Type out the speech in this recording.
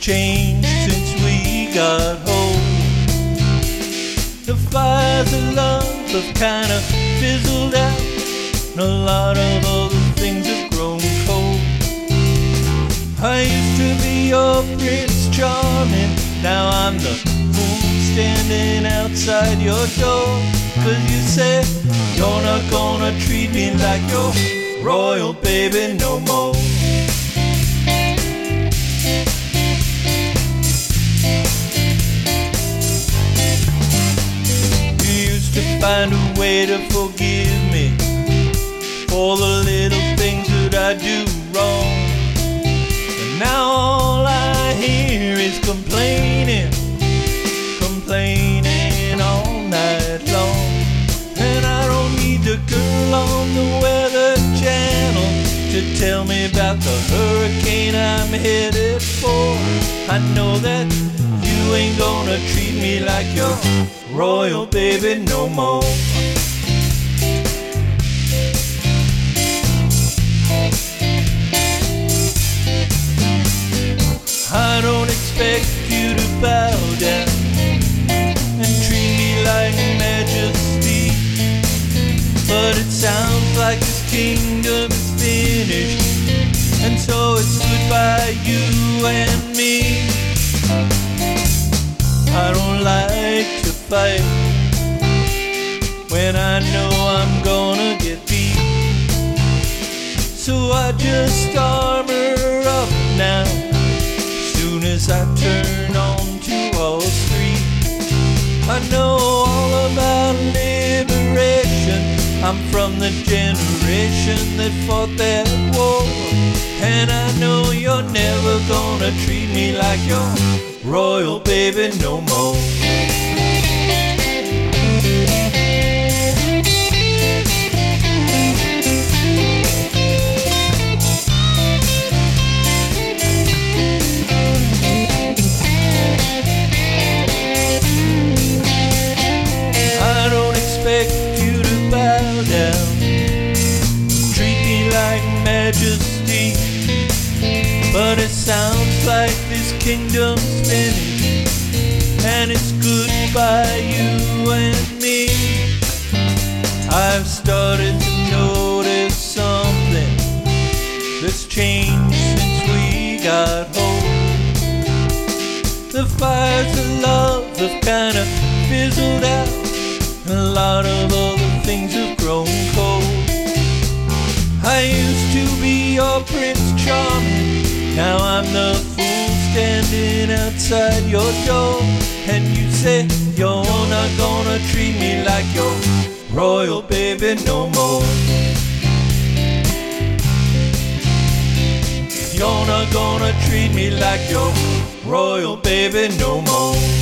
changed since we got home. The fires of love have kind of fizzled out, and a lot of other things have grown cold. I used to be your Prince Charming, now I'm the fool standing outside your door. 'Cause you said you're not gonna treat me like your royal baby no more. You used to find a way to forgive me for the little things that I do wrong. But now all I hear is complaining, complaining all night long. And I don't need the girl on the Weather Channel to tell me about the hurricane I'm headed for. I know that you ain't gonna treat me like your royal baby no more. I don't expect you to bow down and treat me like majesty, but it sounds like this kingdom is finished, and so it's goodbye you and me. I don't like to fight when I know I'm gonna get beat, so I just armor up now soon as I turn on to Wall Street. I know all about liberation, I'm from the generation that fought that war. And I know you're never gonna treat me like your royal baby no more. I don't expect you to bow down, treat me like majesty, but it sounds like this kingdom's finished, and it's goodbye you and me. I've started to notice something that's changed since we got home. The fires of love have kind of fizzled out, a lot of other things have grown cold. I used to be your Prince Charming, now I'm the fool standing outside your door. And you say you're not gonna treat me like your royal baby no more. You're not gonna treat me like your royal baby no more.